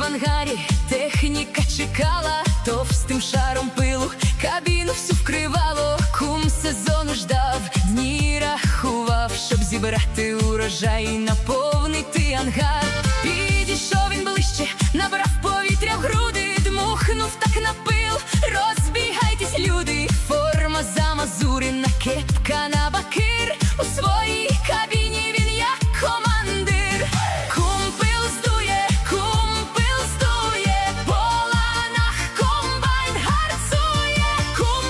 ангарі техніка чекала, товстим шаром пилу кабіну всю вкривало. Кум сезону ждав, дні рахував, щоб зібрати урожай і наповнити ангар. Підійшов він ближче, набрав повітря в груди, дмухнув так на пил: розбігайтесь, люди. Форма замазурена, кепка на бакир, у своїй кабіні він як командир. Кум пил здує, по ланах комбайн гарцує. Кум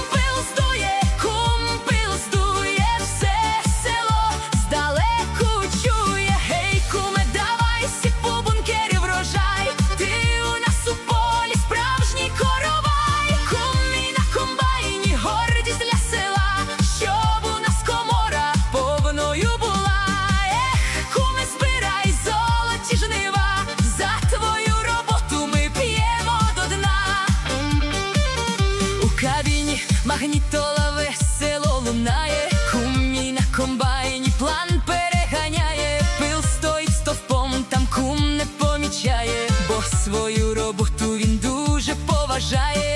пил здує, все село здалеку чує. Гей, куме, давай сіпу бункері врожай, ти у нас у полі справжній коровай. Кум мій на комбайні, гордість для села, щоб у нас комора повною була. Ех, куме, збирай золоті жнива, за твою роботу ми п'ємо до дна. У кабіні магнітола весело лунає, кум мій на комбайні план переганяє. Пил стоїть стовпом, там кум не помічає, бо свою роботу він дуже поважає.